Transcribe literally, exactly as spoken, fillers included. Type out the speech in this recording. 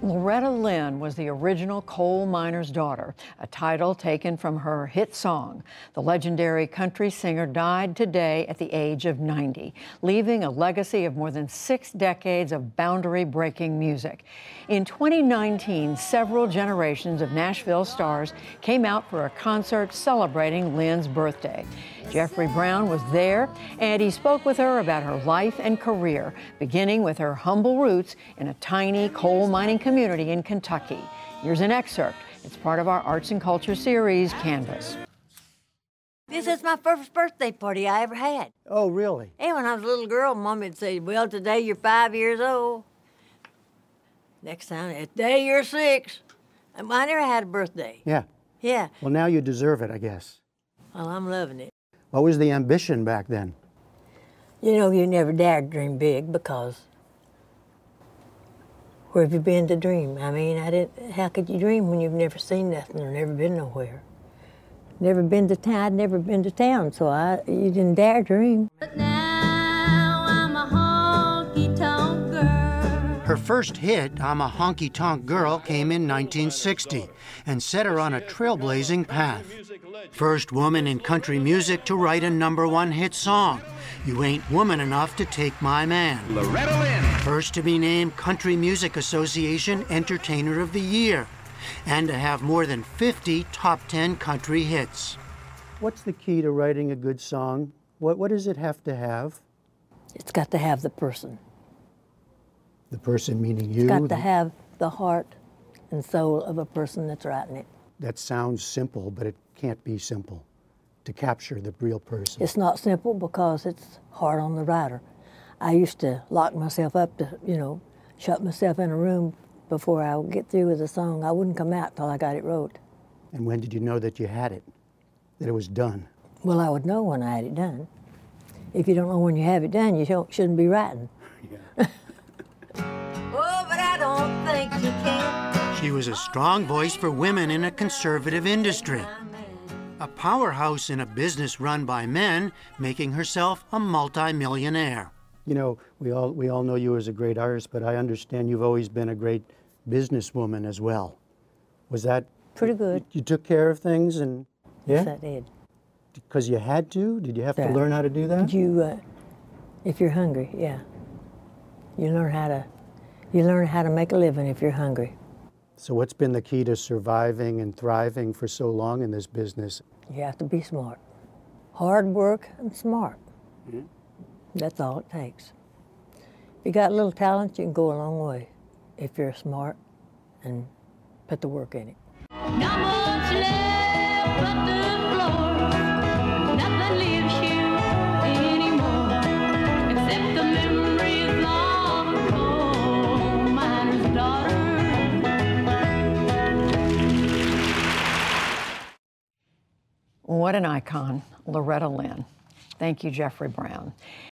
Loretta Lynn was the original coal miner's daughter, a title taken from her hit song. The legendary country singer died today at the age of ninety, leaving a legacy of more than six decades of boundary-breaking music. In twenty nineteen, several generations of Nashville stars came out for a concert celebrating Lynn's birthday. Jeffrey Brown was there, and he spoke with her about her life and career, beginning with her humble roots in a tiny coal mining community in Kentucky. Here's an excerpt. It's part of our Arts and Culture series, Canvas. This is my first birthday party I ever had. Oh, really? And when I was a little girl, Mommy would say, well, today you're five years old. Next time, today you're six. And I never had a birthday. Yeah. Yeah. Well, now you deserve it, I guess. Well, I'm loving it. What was the ambition back then? You know, you never dared dream big because where have you been to dream? I mean, I didn't. How could you dream when you've never seen nothing or never been nowhere? Never been to town. I'd never been to town, so I you didn't dare dream. But now I'm a honky-tonk girl. Her first hit, I'm a Honky Tonk Girl, came in nineteen sixty and set her on a trailblazing path. First woman in country music to write a number one hit song, You Ain't Woman Enough to Take My Man. Loretta Lynn. First to be named Country Music Association Entertainer of the Year, and to have more than fifty top ten country hits. What's the key to writing a good song? What, what does it have to have? It's got to have the person. The person meaning you? It's got the... to have the heart and soul of a person that's writing it. That sounds simple, but it can't be simple to capture the real person. It's not simple because it's hard on the writer. I used to lock myself up to, you know, shut myself in a room before I would get through with a song. I wouldn't come out till I got it wrote. And when did you know that you had it, that it was done? Well, I would know when I had it done. If you don't know when you have it done, you don't, shouldn't be writing. Yeah. Oh, but I don't think you can. She was a strong voice for women in a conservative industry. A powerhouse in a business run by men, making herself a multi-millionaire. You know, we all, we all know you as a great artist, but I understand you've always been a great businesswoman as well. Was that... Pretty good. You, you took care of things and... Yeah? Yes, I did. Because you had to? Did you have Yeah. to learn how to do that? You, uh, if you're hungry, yeah. You learn how to, you learn how to make a living if you're hungry. So what's been the key to surviving and thriving for so long in this business? You have to be smart. Hard work and smart. Mm-hmm. That's all it takes. If you got a little talent, you can go a long way if you're smart and put the work in it. Not much left but the floor. Nothing leaves you anymore except the memories of a coal miner's daughter. What an icon, Loretta Lynn. Thank you, Jeffrey Brown.